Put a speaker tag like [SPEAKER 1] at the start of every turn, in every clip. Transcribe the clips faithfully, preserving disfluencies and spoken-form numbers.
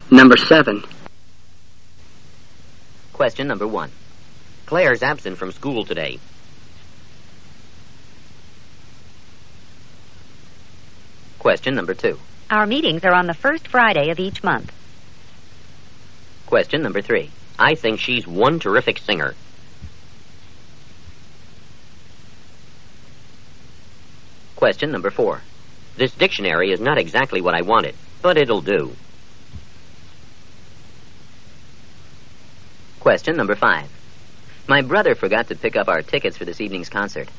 [SPEAKER 1] Number seven.
[SPEAKER 2] Question number one. Claire's absent from school today. Question number two.
[SPEAKER 3] Our meetings are on the first Friday of each month.
[SPEAKER 2] Question number three. I think she's one terrific singer. Question number four. This dictionary is not exactly what I wanted, but it'll do. Question number five. My brother forgot to pick up our tickets for this evening's concert.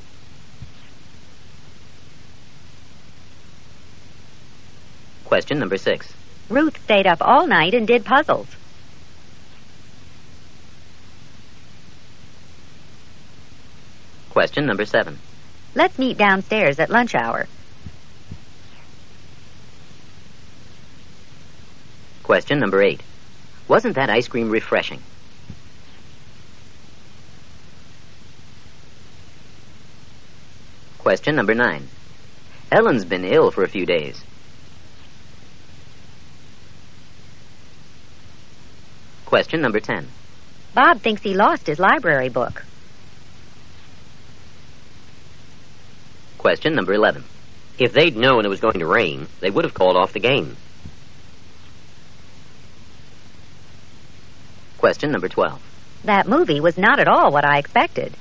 [SPEAKER 2] Question number six.
[SPEAKER 3] Ruth stayed up all night and did puzzles.
[SPEAKER 2] Question number seven.
[SPEAKER 3] Let's meet downstairs at lunch hour.
[SPEAKER 2] Question number eight. Wasn't that ice cream refreshing? Question number nine. Ellen's been ill for a few days. Question number ten.
[SPEAKER 3] Bob thinks he lost his library book.
[SPEAKER 2] Question number eleven. If they'd known it was going to rain, they would have called off the game. Question number twelve.
[SPEAKER 3] That movie was not at all what I expected.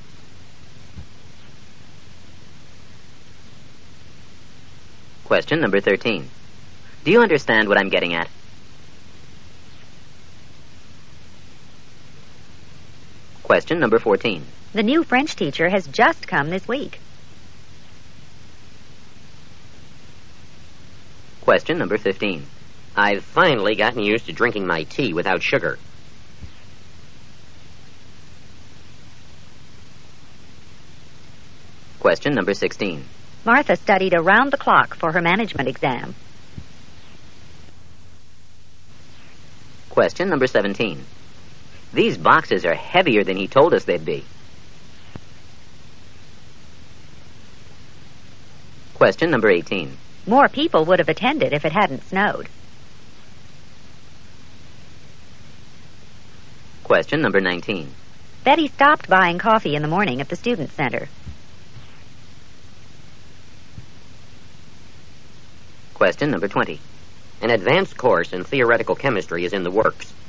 [SPEAKER 2] Question number thirteen. Do you understand what I'm getting at? Question number fourteen.
[SPEAKER 3] The new French teacher has just come this week.
[SPEAKER 2] Question number fifteen. I've finally gotten used to drinking my tea without sugar. Question number sixteen.
[SPEAKER 3] Martha studied around the clock for her management exam.
[SPEAKER 2] Question number seventeen. These boxes are heavier than he told us they'd be. Question number eighteen.
[SPEAKER 3] More people would have attended if it hadn't snowed.
[SPEAKER 2] Question number nineteen.
[SPEAKER 3] Betty stopped buying coffee in the morning at the student center.
[SPEAKER 2] Question number twenty. An advanced course in theoretical chemistry is in the works.